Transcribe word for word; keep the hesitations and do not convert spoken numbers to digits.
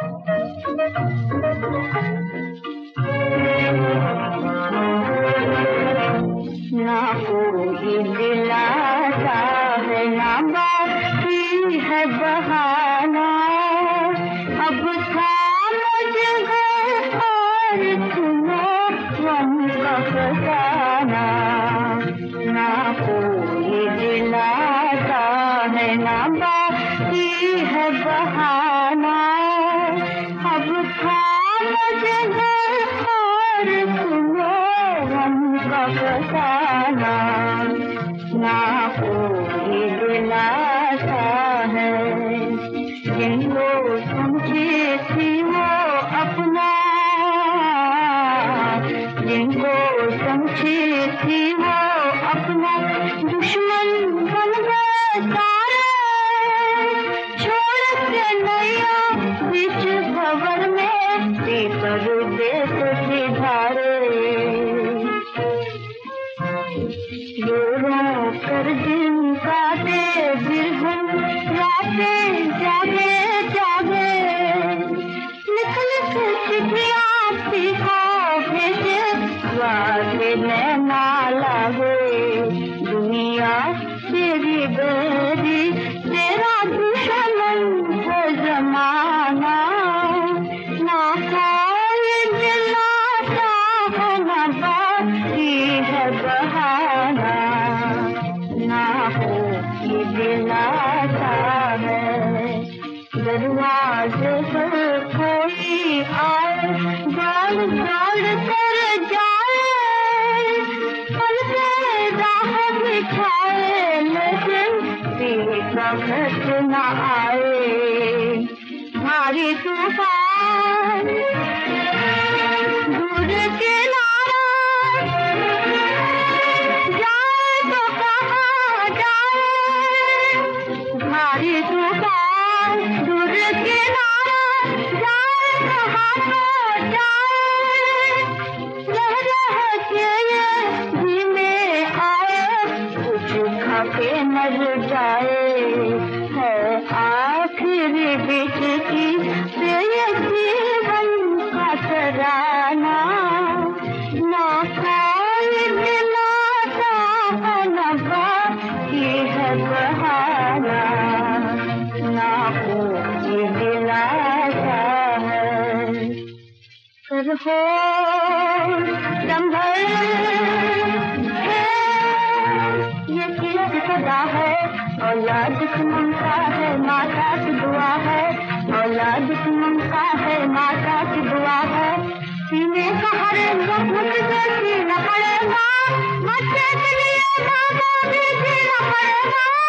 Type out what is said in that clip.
ना कोई दिलासा है ना बाकी है बहाना, अब था मुझे और सुनो गम का फसाना। ना कोई दिलासा है ना बाकी है बहाना, अब था मुझे और सुनो गम का फसाना। ना कोई दिलासा है, जिनको समझी थी वो अपना, जिनको समझी थी वो अपना, दुश्मन बन गए सारे, छोड़ के नैया बीच भंवर में, भीतर देश सिधारे। जोरों कर दिन काटे बिरहन, रातें जागे जागे, लिख लिख चिट्ठियां सीखो भेजे, वादे नैना लागे। दुनिया तेरी बेरी, तेरा दुश्मन है जमाना, ना कोई दिलासा है ना बाकी है बहाना। ना कोई दिलासा है, दरवाजे पर कोई आए, दौड़ दौड़ कर जाए, पल पे राह बिछाए, लेकिन देखा घट न आए। भारी तूफान दूर किनारा, जाए तो कहाँ जाए। भारी तूफान दूर किनारा, जाए कहाँ तो जाए। रह रह के ये धीमे आए, कुछ खा के मर जाए। है आखिरी बीच की से ये जीवन का तराना, ना कोई दिलासा है ना बाकी है बहाना। ना कोई दिलासा है, कर हो संभल है, ये किस सदा है। औलाद की ममता है, माता की दुआ है। औलाद की ममता है, माता की दुआ है। सीने का हर जख्म तुझे सीना पड़ेगा, बच्चे के लिए माँ बाप भी जीना पड़ेगा।